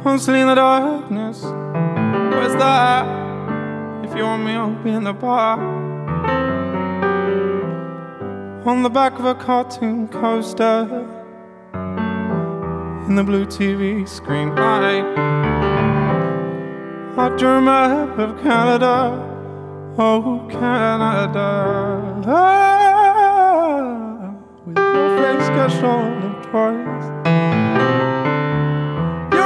constantly in the darkness. Where's that? If you want me, I'll be in the bar. On the back of a cartoon coaster, in the blue TV screen light, I drew a map of Canada. Oh, Canada, with your face sketched on it twice.